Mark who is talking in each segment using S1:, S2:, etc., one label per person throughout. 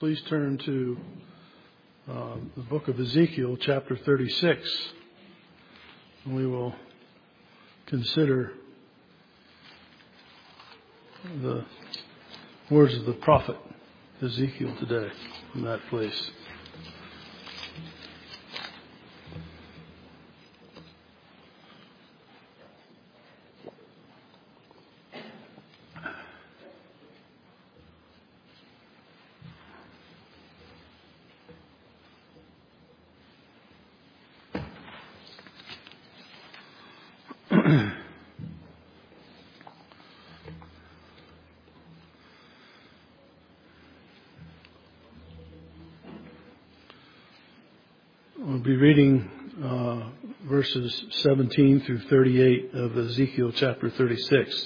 S1: Please turn to the book of Ezekiel, chapter 36. And we will consider the words of the prophet Ezekiel today in that place. We'll be reading verses 17 through 38 of Ezekiel chapter 36.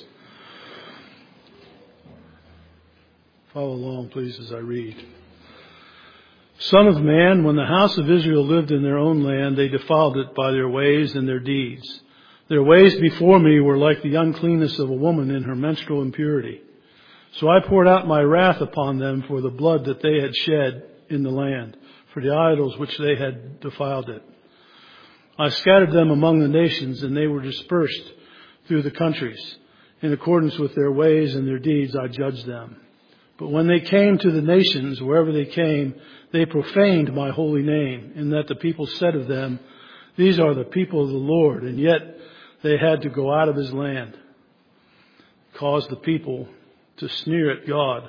S1: Follow along, please, as I read. Son of man, when the house of Israel lived in their own land, they defiled it by their ways and their deeds. Their ways before me were like the uncleanness of a woman in her menstrual impurity. So I poured out my wrath upon them for the blood that they had shed in the land, for the idols which they had defiled it. I scattered them among the nations, and they were dispersed through the countries. In accordance with their ways and their deeds, I judged them. But when they came to the nations, wherever they came, they profaned my holy name, in that the people said of them, "These are the people of the Lord," and yet they had to go out of his land. Caused the people to sneer at God.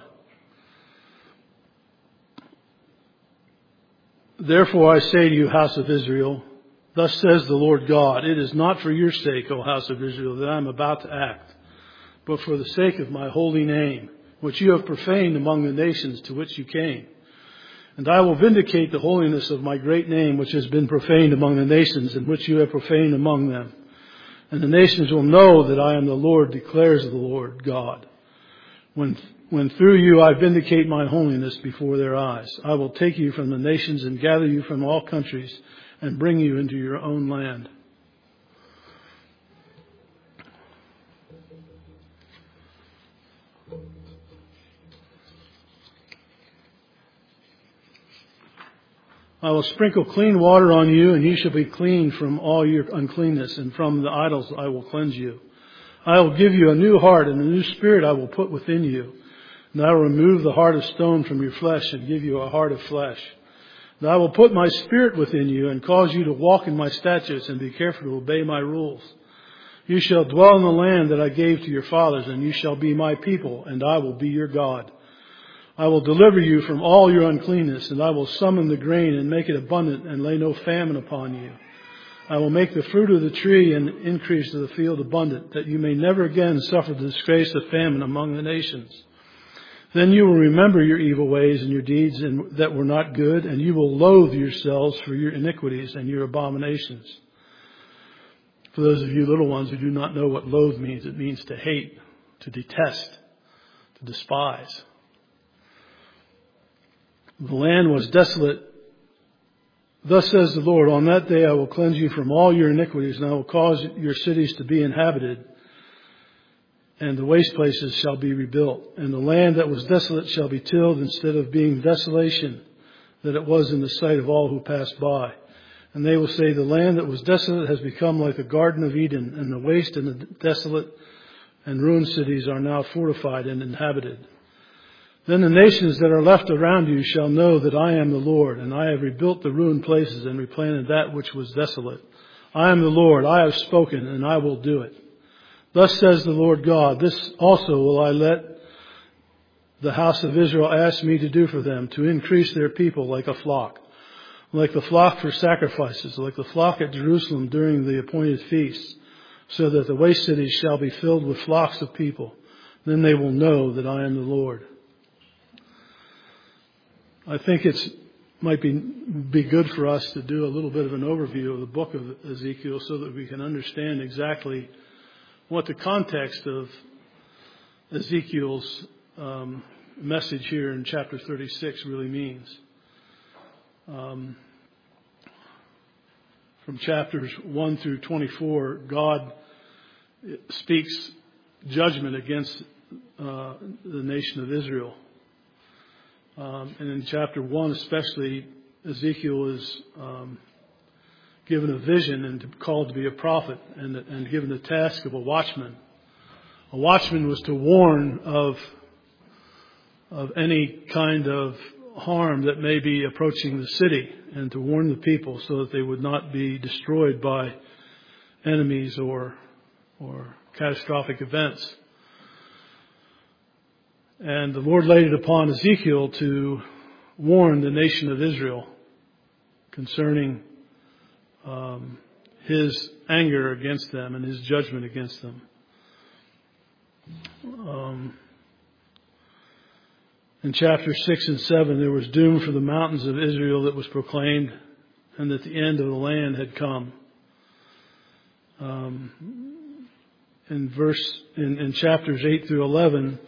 S1: Therefore I say to you, house of Israel, thus says the Lord God, it is not for your sake, O house of Israel, that I am about to act, but for the sake of my holy name, which you have profaned among the nations to which you came. And I will vindicate the holiness of my great name, which has been profaned among the nations, and which you have profaned among them. And the nations will know that I am the Lord, declares the Lord God. When through you I vindicate my holiness before their eyes, I will take you from the nations and gather you from all countries and bring you into your own land. I will sprinkle clean water on you, and you shall be clean from all your uncleanness, and from the idols I will cleanse you. I will give you a new heart, and a new spirit I will put within you. And I will remove the heart of stone from your flesh and give you a heart of flesh. And I will put my spirit within you and cause you to walk in my statutes and be careful to obey my rules. You shall dwell in the land that I gave to your fathers, and you shall be my people, and I will be your God. I will deliver you from all your uncleanness, and I will summon the grain and make it abundant and lay no famine upon you. I will make the fruit of the tree and increase of the field abundant, that you may never again suffer the disgrace of famine among the nations. Then you will remember your evil ways and your deeds that were not good, and you will loathe yourselves for your iniquities and your abominations. For those of you little ones who do not know what loathe means, it means to hate, to detest, to despise. The land was desolate. Thus says the Lord, on that day I will cleanse you from all your iniquities, and I will cause your cities to be inhabited, and the waste places shall be rebuilt. And the land that was desolate shall be tilled instead of being desolation, that it was in the sight of all who passed by. And they will say, the land that was desolate has become like the Garden of Eden, and the waste and the desolate and ruined cities are now fortified and inhabited. Then the nations that are left around you shall know that I am the Lord, and I have rebuilt the ruined places and replanted that which was desolate. I am the Lord, I have spoken, and I will do it. Thus says the Lord God, this also will I let the house of Israel ask me to do for them, to increase their people like a flock for sacrifices, like the flock at Jerusalem during the appointed feasts, so that the waste cities shall be filled with flocks of people. Then they will know that I am the Lord. I think it might be good for us to do a little bit of an overview of the book of Ezekiel so that we can understand exactly what the context of Ezekiel's message here in chapter 36 really means. From chapters 1 through 24, God speaks judgment against the nation of Israel. And in chapter 1 especially, Ezekiel is given a vision and called to be a prophet and given the task of a watchman. A watchman was to warn of any kind of harm that may be approaching the city and to warn the people so that they would not be destroyed by enemies or catastrophic events. And the Lord laid it upon Ezekiel to warn the nation of Israel concerning his anger against them and his judgment against them. In chapters 6 and 7, there was doom for the mountains of Israel that was proclaimed, and that the end of the land had come. In chapters 8 through 11,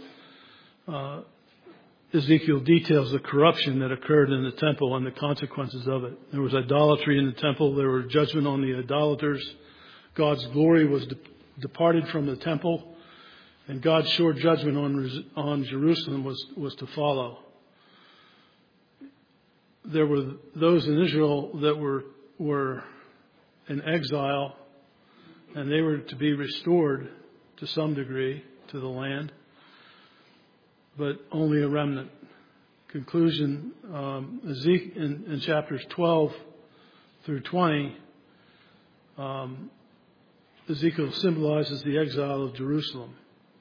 S1: Ezekiel details the corruption that occurred in the temple and the consequences of it. There was idolatry in the temple. There were judgment on the idolaters. God's glory was departed from the temple, and God's sure judgment on Jerusalem was to follow. There were those in Israel that were in exile, and they were to be restored to some degree to the land, but only a remnant. Conclusion, in chapters 12 through 20, Ezekiel symbolizes the exile of Jerusalem.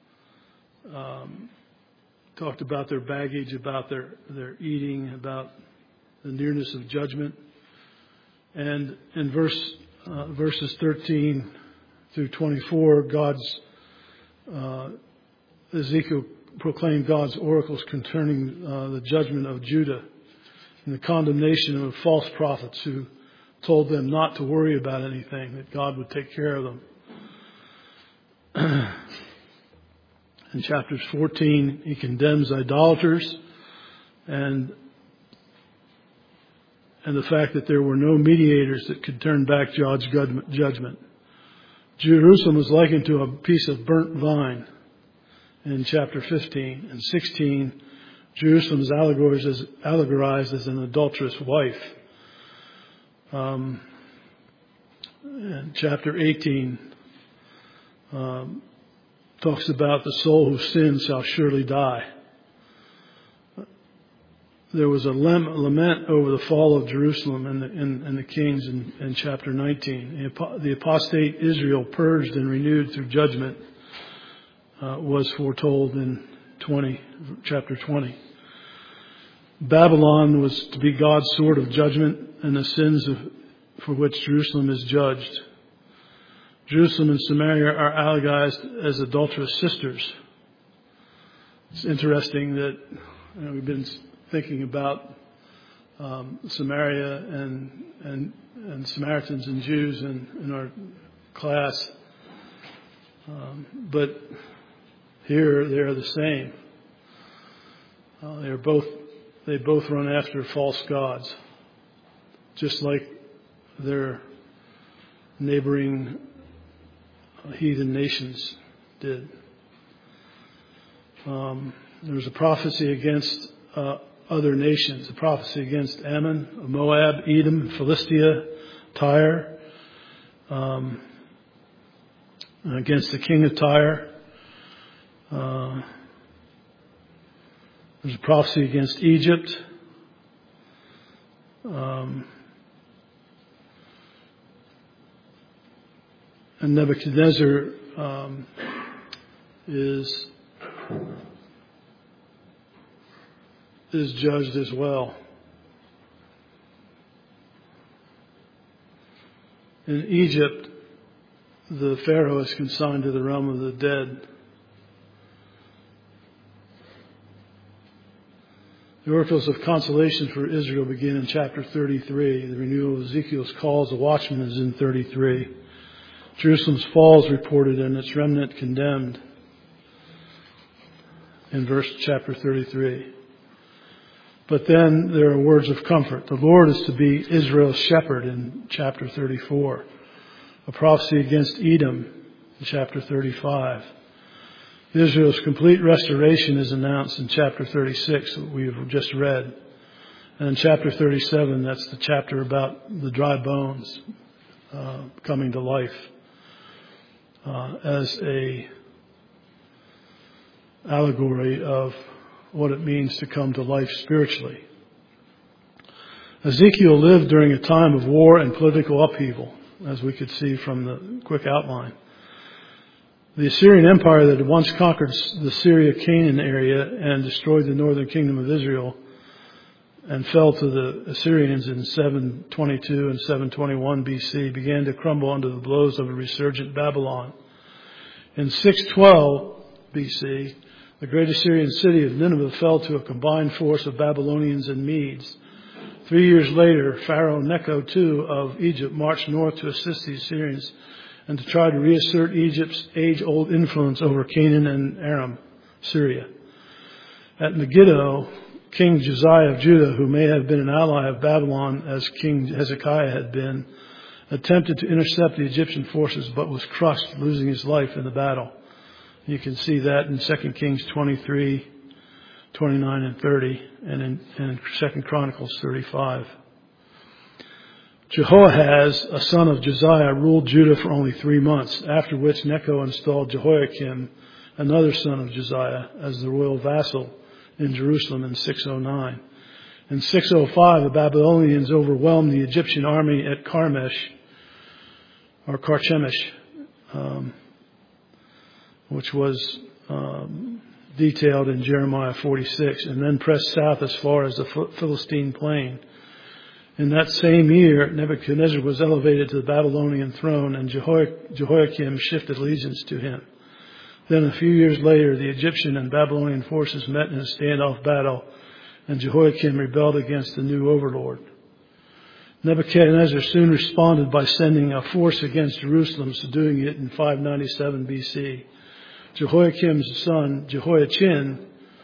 S1: Talked about their baggage, about their eating, about the nearness of judgment. And in verses 13 through 24, Ezekiel proclaimed God's oracles concerning the judgment of Judah and the condemnation of false prophets who told them not to worry about anything, that God would take care of them. In chapters 14, he condemns idolaters and the fact that there were no mediators that could turn back God's judgment. Jerusalem was likened to a piece of burnt vine in chapter 15. And 16, Jerusalem is allegorized as an adulterous wife. And chapter 18 talks about the soul who sins shall surely die. There was a lament over the fall of Jerusalem and the kings in chapter 19. The apostate Israel, purged and renewed through judgment, was foretold in chapter 20. Babylon was to be God's sword of judgment and the sins for which Jerusalem is judged. Jerusalem and Samaria are allegized as adulterous sisters. It's interesting that we've been thinking about Samaria and Samaritans and Jews in our class, but here they are the same. They both run after false gods, just like their neighboring heathen nations did. There was a prophecy against other nations, a prophecy against Ammon, Moab, Edom, Philistia, Tyre, against the king of Tyre. There's a prophecy against Egypt. And Nebuchadnezzar is judged as well. In Egypt, the Pharaoh is consigned to the realm of the dead. The oracles of consolation for Israel begin in chapter 33. The renewal of Ezekiel's call as a watchman is in 33. Jerusalem's fall is reported and its remnant condemned in chapter 33. But then there are words of comfort. The Lord is to be Israel's shepherd in chapter 34. A prophecy against Edom in chapter 35. Israel's complete restoration is announced in chapter 36 that we have just read. And in chapter 37, that's the chapter about the dry bones coming to life as a allegory of what it means to come to life spiritually. Ezekiel lived during a time of war and political upheaval, as we could see from the quick outline. The Assyrian Empire that had once conquered the Syria-Canaan area and destroyed the northern kingdom of Israel and fell to the Assyrians in 722 and 721 BC began to crumble under the blows of a resurgent Babylon. In 612 BC, the great Assyrian city of Nineveh fell to a combined force of Babylonians and Medes. 3 years later, Pharaoh Necho II of Egypt marched north to assist the Assyrians and to try to reassert Egypt's age-old influence over Canaan and Aram, Syria. At Megiddo, King Josiah of Judah, who may have been an ally of Babylon as King Hezekiah had been, attempted to intercept the Egyptian forces but was crushed, losing his life in the battle. You can see that in 2 Kings 23, 29 and 30, and in 2 Chronicles 35. Jehoahaz, a son of Josiah, ruled Judah for only 3 months, after which Necho installed Jehoiakim, another son of Josiah, as the royal vassal in Jerusalem in 609. In 605, the Babylonians overwhelmed the Egyptian army at Carchemish, which was detailed in Jeremiah 46, and then pressed south as far as the Philistine plain. In that same year, Nebuchadnezzar was elevated to the Babylonian throne, and Jehoiakim shifted allegiance to him. Then a few years later, the Egyptian and Babylonian forces met in a standoff battle, and Jehoiakim rebelled against the new overlord. Nebuchadnezzar soon responded by sending a force against Jerusalem, subduing it in 597 BC. Jehoiakim's son, Jehoiachin,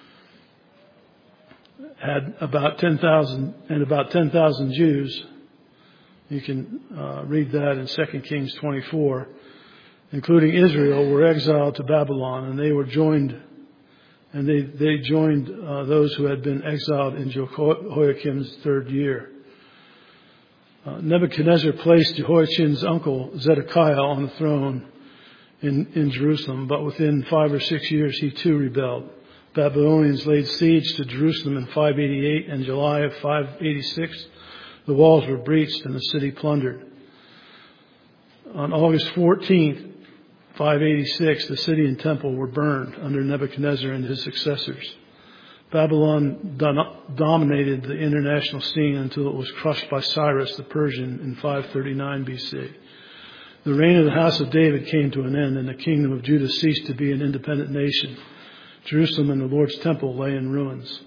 S1: had about 10,000 Jews. You can read that in 2 Kings 24, including Israel, were exiled to Babylon, and they were joined, and they joined those who had been exiled in Jehoiakim's third year. Nebuchadnezzar placed Jehoiachin's uncle Zedekiah on the throne in Jerusalem, but within 5 or 6 years he too rebelled. Babylonians laid siege to Jerusalem in 588, and July of 586 the walls were breached and the city plundered. On August 14th, 586, the city and temple were burned under Nebuchadnezzar and his successors. Babylon dominated the international scene until it was crushed by Cyrus the Persian in 539 BC. The reign of the house of David came to an end, and the kingdom of Judah ceased to be an independent nation. Jerusalem and the Lord's temple lay in ruins.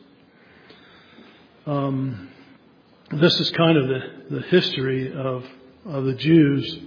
S1: This is kind of the history of the Jews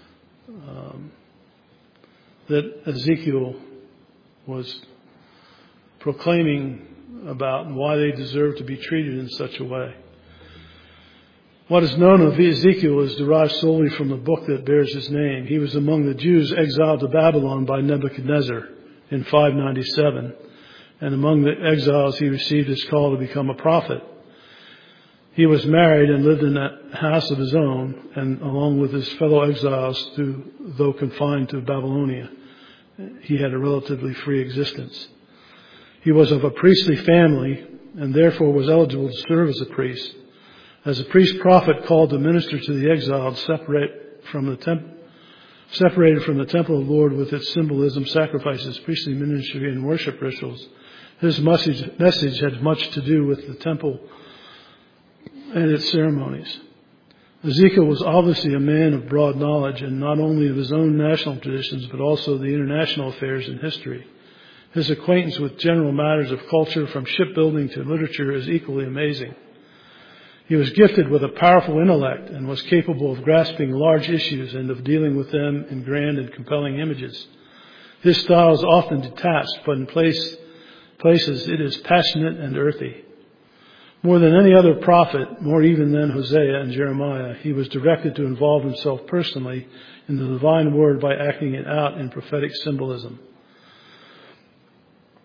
S1: that Ezekiel was proclaiming about and why they deserve to be treated in such a way. What is known of Ezekiel is derived solely from the book that bears his name. He was among the Jews exiled to Babylon by Nebuchadnezzar in 597. And among the exiles, he received his call to become a prophet. He was married and lived in a house of his own, and along with his fellow exiles, though confined to Babylonia, he had a relatively free existence. He was of a priestly family and therefore was eligible to serve as a priest. As a priest-prophet called to minister to the exiled, separated from the temple of the Lord with its symbolism, sacrifices, priestly ministry, and worship rituals, his message had much to do with the temple and its ceremonies. Ezekiel was obviously a man of broad knowledge, and not only of his own national traditions, but also the international affairs and history. His acquaintance with general matters of culture, from shipbuilding to literature, is equally amazing. He was gifted with a powerful intellect and was capable of grasping large issues and of dealing with them in grand and compelling images. His style is often detached, but in places it is passionate and earthy. More than any other prophet, more even than Hosea and Jeremiah, he was directed to involve himself personally in the divine word by acting it out in prophetic symbolism.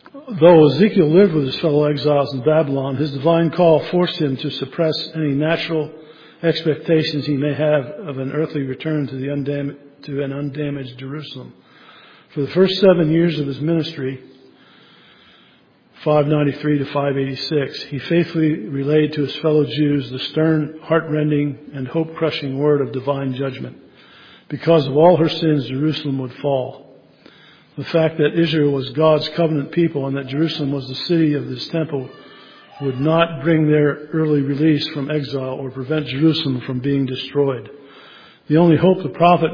S1: Though Ezekiel lived with his fellow exiles in Babylon, his divine call forced him to suppress any natural expectations he may have of an earthly return to an undamaged Jerusalem. For the first 7 years of his ministry, 593 to 586, he faithfully relayed to his fellow Jews the stern, heart-rending, and hope-crushing word of divine judgment. Because of all her sins, Jerusalem would fall. The fact that Israel was God's covenant people and that Jerusalem was the city of his temple would not bring their early release from exile or prevent Jerusalem from being destroyed. The only hope the prophet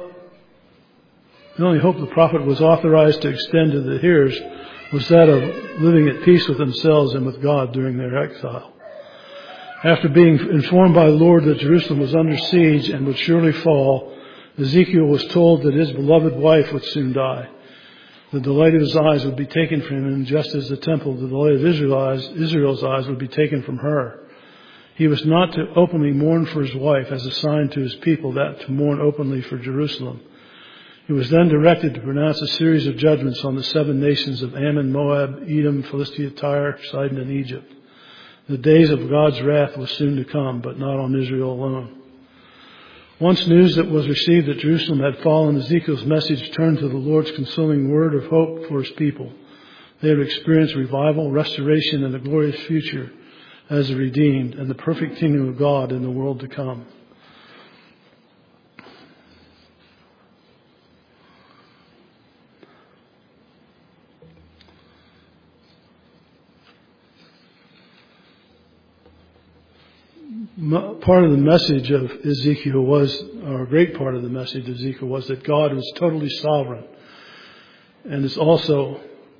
S1: was authorized to extend to the hearers was that of living at peace with themselves and with God during their exile. After being informed by the Lord that Jerusalem was under siege and would surely fall, Ezekiel was told that his beloved wife would soon die. The delight of his eyes would be taken from him, just as the temple, the delight of Israel's eyes would be taken from her. He was not to openly mourn for his wife as a sign to his people that to mourn openly for Jerusalem. He was then directed to pronounce a series of judgments on the 7 nations of Ammon, Moab, Edom, Philistia, Tyre, Sidon, and Egypt. The days of God's wrath was soon to come, but not on Israel alone. Once news that was received that Jerusalem had fallen, Ezekiel's message turned to the Lord's consoling word of hope for his people. They would experience revival, restoration, and a glorious future as the redeemed and the perfect kingdom of God in the world to come. Part of the message of Ezekiel was, or a great part of the message of Ezekiel was that God was totally sovereign and is also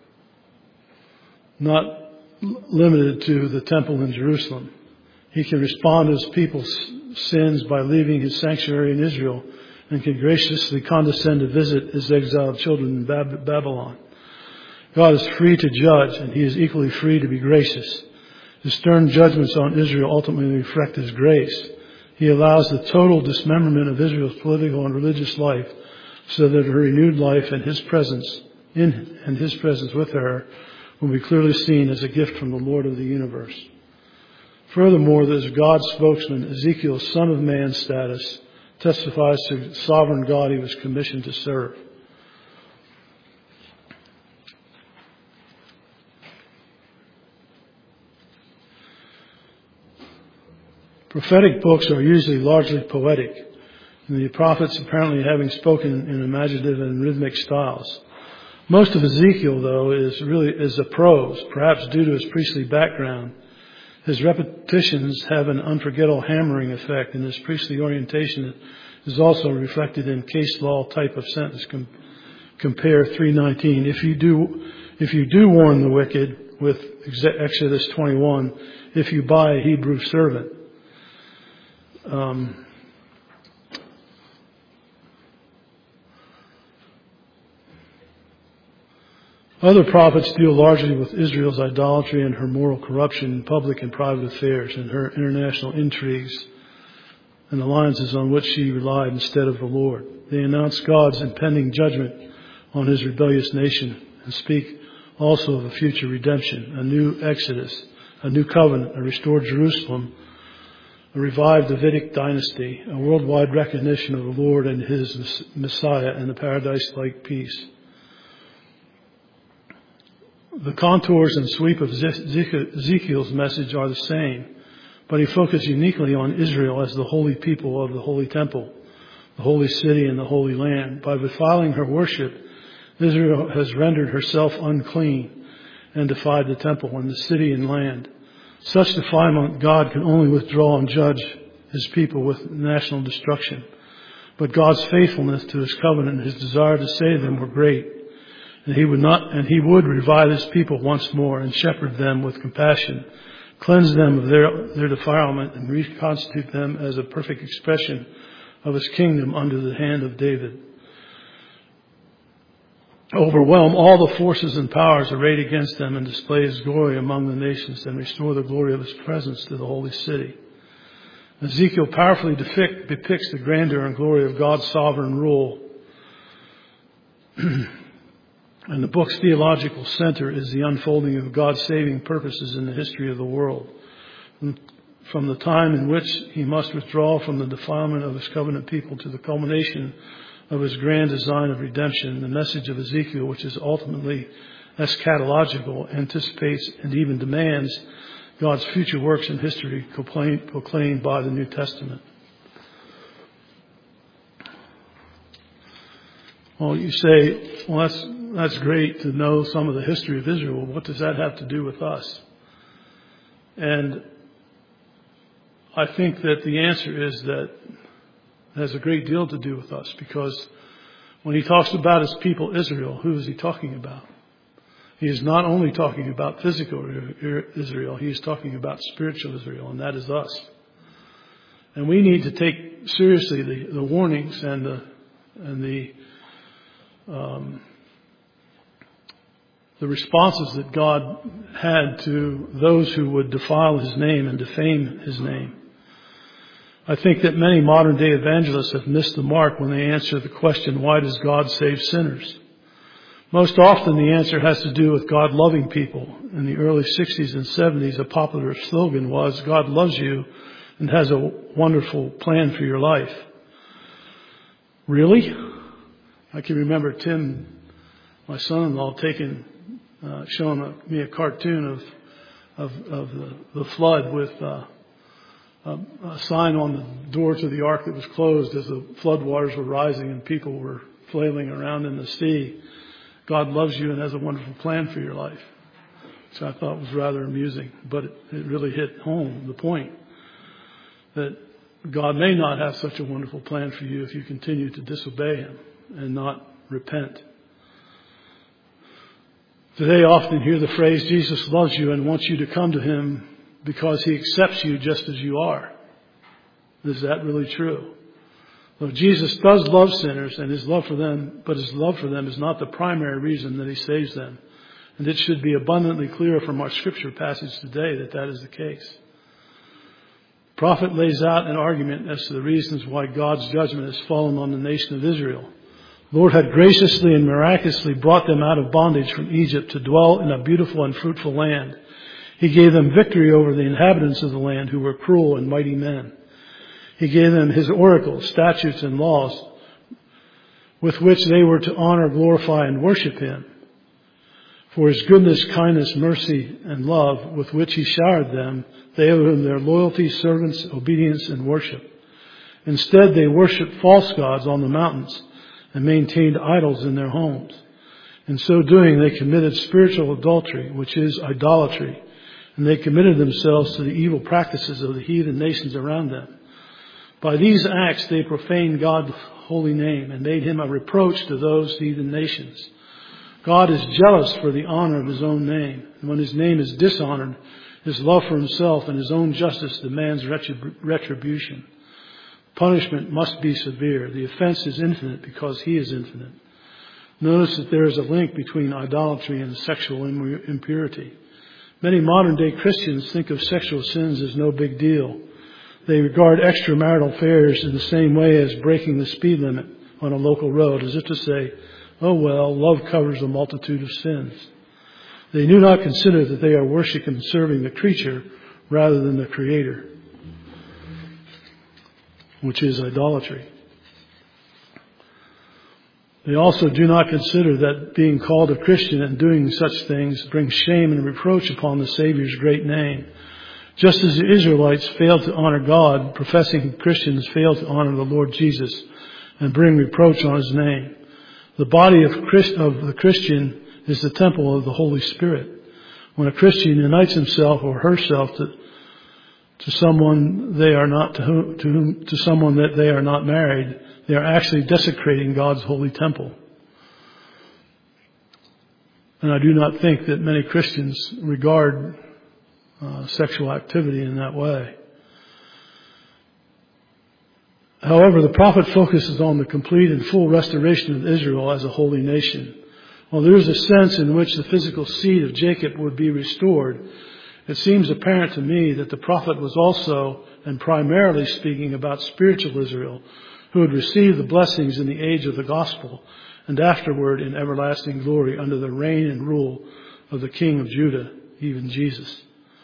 S1: not limited to the temple in Jerusalem. He can respond to his people's sins by leaving his sanctuary in Israel and can graciously condescend to visit his exiled children in Babylon. God is free to judge, and he is equally free to be gracious. His stern judgments on Israel ultimately reflect his grace. He allows the total dismemberment of Israel's political and religious life so that her renewed life and his presence with her will be clearly seen as a gift from the Lord of the universe. Furthermore, as God's spokesman, Ezekiel's Son of Man status testifies to the sovereign God he was commissioned to serve. Prophetic books are usually largely poetic, and the prophets apparently having spoken in imaginative and rhythmic styles. Most of Ezekiel, though, is a prose, perhaps due to his priestly background. His repetitions have an unforgettable hammering effect, and his priestly orientation is also reflected in case law type of sentence. Compare 3:19. If you do warn the wicked, with Exodus 21, if you buy a Hebrew servant. Other prophets deal largely with Israel's idolatry and her moral corruption in public and private affairs, and her international intrigues and alliances on which she relied instead of the Lord. They announce God's impending judgment on his rebellious nation and speak also of a future redemption, a new Exodus, a new covenant, a restored Jerusalem, a revived Davidic dynasty, a worldwide recognition of the Lord and his Messiah, and a paradise-like peace. The contours and sweep of Ezekiel's message are the same, but he focused uniquely on Israel as the holy people of the holy temple, the holy city, and the holy land. By defiling her worship, Israel has rendered herself unclean and defied the temple and the city and land. Such defilement God can only withdraw and judge his people with national destruction. But God's faithfulness to his covenant and his desire to save them were great. And he would revive his people once more and shepherd them with compassion, cleanse them of their defilement, and reconstitute them as a perfect expression of his kingdom under the hand of David. Overwhelm all the forces and powers arrayed against them and display his glory among the nations and restore the glory of his presence to the holy city. Ezekiel powerfully depicts the grandeur and glory of God's sovereign rule. And the book's theological center is the unfolding of God's saving purposes in the history of the world. From the time in which he must withdraw from the defilement of his covenant people to the culmination of his grand design of redemption, the message of Ezekiel, which is ultimately eschatological, anticipates and even demands God's future works in history proclaimed by the New Testament. Well, you say, well, that's great to know some of the history of Israel. What does that have to do with us? And I think that the answer is that it has a great deal to do with us, because when he talks about his people Israel, who is he talking about? He is not only talking about physical Israel, he is talking about spiritual Israel, and that is us. And we need to take seriously the warnings and the responses that God had to those who would defile his name and defame his name. I think that many modern day evangelists have missed the mark when they answer the question, why does God save sinners? Most often the answer has to do with God loving people. In the early 60s and 70s, a popular slogan was, God loves you and has a wonderful plan for your life. Really? I can remember Tim, my son-in-law, showing me a cartoon of the flood with a sign on the door to the ark that was closed as the floodwaters were rising and people were flailing around in the sea. God loves you and has a wonderful plan for your life. Which I thought was rather amusing, but it really hit home the point that God may not have such a wonderful plan for you if you continue to disobey him and not repent. Today I often hear the phrase, Jesus loves you and wants you to come to him because he accepts you just as you are. Is that really true? Well, Jesus does love sinners and his love for them, but his love for them is not the primary reason that he saves them. And it should be abundantly clear from our scripture passage today that that is the case. The prophet lays out an argument as to the reasons why God's judgment has fallen on the nation of Israel. The Lord had graciously and miraculously brought them out of bondage from Egypt to dwell in a beautiful and fruitful land. He gave them victory over the inhabitants of the land who were cruel and mighty men. He gave them his oracles, statutes, and laws with which they were to honor, glorify, and worship him. For his goodness, kindness, mercy, and love with which he showered them, they owed him their loyalty, servants, obedience, and worship. Instead, they worshipped false gods on the mountains and maintained idols in their homes. In so doing, they committed spiritual adultery, which is idolatry, and they committed themselves to the evil practices of the heathen nations around them. By these acts, they profaned God's holy name and made him a reproach to those heathen nations. God is jealous for the honor of his own name. And when his name is dishonored, his love for himself and his own justice demands retribution. Punishment must be severe. The offense is infinite because he is infinite. Notice that there is a link between idolatry and sexual impurity. Many modern day Christians think of sexual sins as no big deal. They regard extramarital affairs in the same way as breaking the speed limit on a local road, as if to say, oh well, love covers a multitude of sins. They do not consider that they are worshiping and serving the creature rather than the Creator, which is idolatry. They also do not consider that being called a Christian and doing such things brings shame and reproach upon the Savior's great name. Just as the Israelites failed to honor God, professing Christians fail to honor the Lord Jesus and bring reproach on his name. The body of the Christian is the temple of the Holy Spirit. When a Christian unites himself or herself to someone they are not to someone that they are not married, they are actually desecrating God's holy temple. And I do not think that many Christians regard sexual activity in that way. However, the prophet focuses on the complete and full restoration of Israel as a holy nation. While there is a sense in which the physical seed of Jacob would be restored, it seems apparent to me that the prophet was also and primarily speaking about spiritual Israel, who would receive the blessings in the age of the gospel and afterward in everlasting glory under the reign and rule of the King of Judah, even Jesus.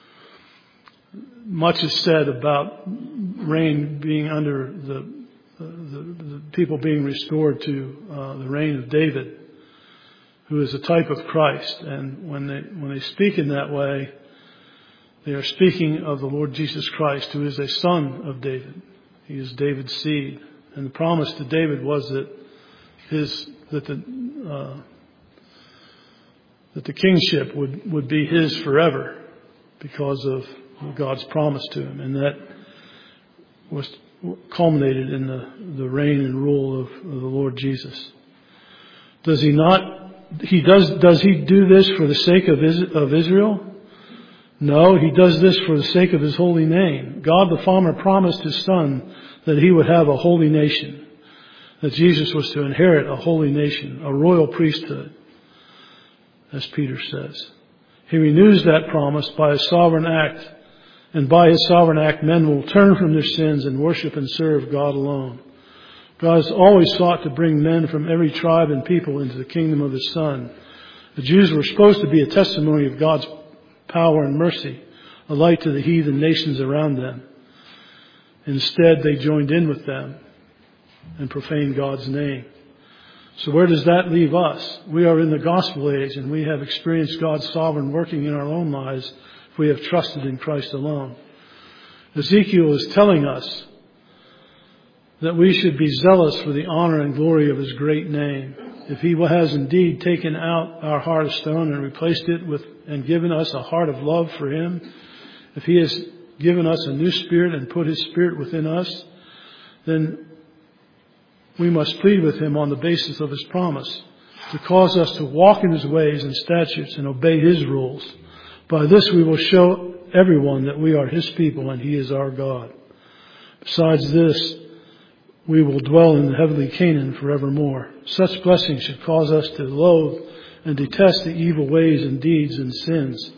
S1: Much is said about reign being under the people being restored to the reign of David, who is a type of Christ. And when they speak in that way, they are speaking of the Lord Jesus Christ, who is a son of David. He is David's seed. And the promise to David was that the kingship would be his forever because of God's promise to him. And that was culminated in the reign and rule of the Lord Jesus. Does he do this for the sake of Israel? No, he does this for the sake of his holy name. God the Father promised his Son that he would have a holy nation, that Jesus was to inherit a holy nation, a royal priesthood, as Peter says. He renews that promise by his sovereign act, and by his sovereign act men will turn from their sins and worship and serve God alone. God has always sought to bring men from every tribe and people into the kingdom of his Son. The Jews were supposed to be a testimony of God's power and mercy, a light to the heathen nations around them. Instead, they joined in with them and profaned God's name. So where does that leave us? We are in the gospel age, and we have experienced God's sovereign working in our own lives if we have trusted in Christ alone. Ezekiel is telling us that we should be zealous for the honor and glory of his great name. If he has indeed taken out our heart of stone and replaced it with and given us a heart of love for him, if he has given us a new spirit and put his spirit within us, then we must plead with him on the basis of his promise to cause us to walk in his ways and statutes and obey his rules. By this we will show everyone that we are his people and he is our God. Besides this, we will dwell in the heavenly Canaan forevermore. Such blessings should cause us to loathe and detest the evil ways and deeds and sins.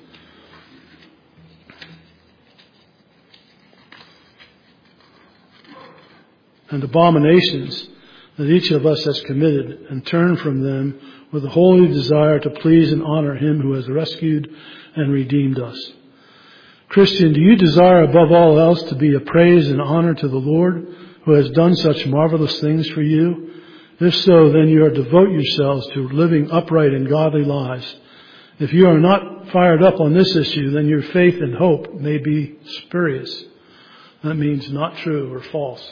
S1: And abominations that each of us has committed, and turn from them with a holy desire to please and honor him who has rescued and redeemed us. Christian, do you desire above all else to be a praise and honor to the Lord who has done such marvelous things for you? If so, then you are to devote yourselves to living upright and godly lives. If you are not fired up on this issue, then your faith and hope may be spurious. That means not true or false.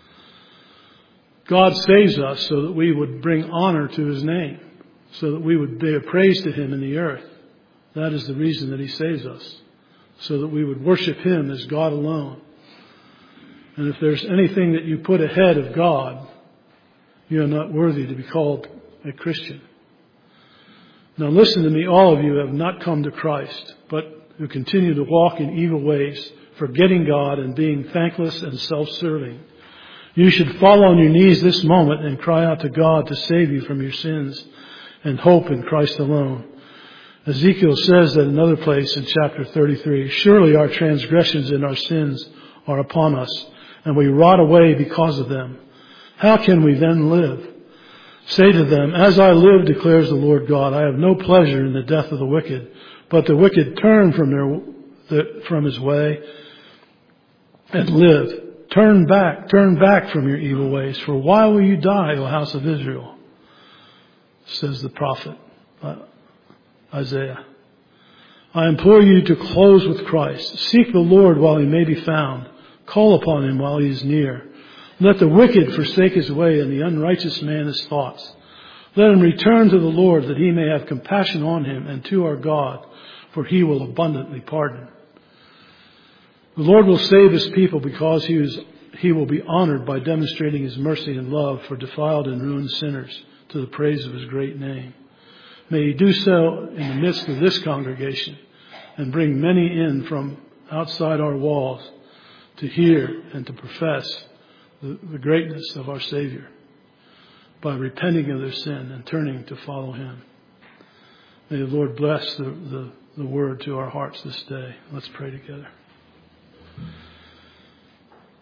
S1: God saves us so that we would bring honor to his name, so that we would bear praise to him in the earth. That is the reason that he saves us, so that we would worship him as God alone. And if there's anything that you put ahead of God, you are not worthy to be called a Christian. Now listen to me, all of you have not come to Christ, but who continue to walk in evil ways, forgetting God and being thankless and self-serving. You should fall on your knees this moment and cry out to God to save you from your sins and hope in Christ alone. Ezekiel says that in another place in chapter 33, surely our transgressions and our sins are upon us, and we rot away because of them. How can we then live? Say to them, as I live, declares the Lord God, I have no pleasure in the death of the wicked, but the wicked turn from his way and live. Turn back from your evil ways, for why will you die, O house of Israel? Says the prophet Isaiah. I implore you to close with Christ. Seek the Lord while he may be found. Call upon him while he is near. Let the wicked forsake his way and the unrighteous man his thoughts. Let him return to the Lord that he may have compassion on him, and to our God, for he will abundantly pardon. The Lord will save his people because he will be honored by demonstrating his mercy and love for defiled and ruined sinners to the praise of his great name. May he do so in the midst of this congregation and bring many in from outside our walls to hear and to profess the greatness of our Savior by repenting of their sin and turning to follow him. May the Lord bless the word to our hearts this day. Let's pray together.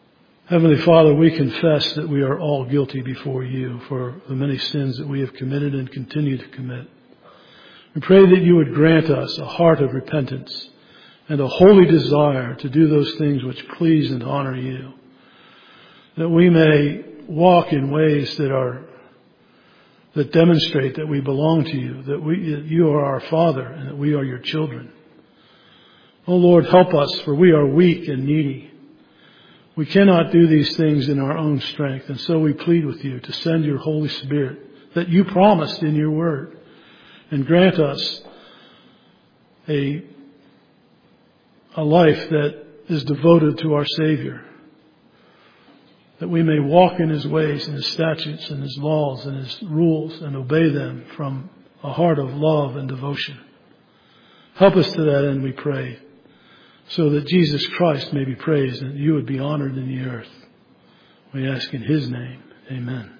S1: Heavenly Father, we confess that we are all guilty before you for the many sins that we have committed and continue to commit. We pray that you would grant us a heart of repentance and a holy desire to do those things which please and honor you, that we may walk in ways that demonstrate that we belong to you, that you are our Father and that we are your children. Oh Lord, help us, for we are weak and needy. We cannot do these things in our own strength, and so we plead with you to send your Holy Spirit that you promised in your word, and grant us a life that is devoted to our Savior, that we may walk in his ways and his statutes and his laws and his rules and obey them from a heart of love and devotion. Help us to that end, we pray, so that Jesus Christ may be praised and you would be honored in the earth. We ask in his name. Amen.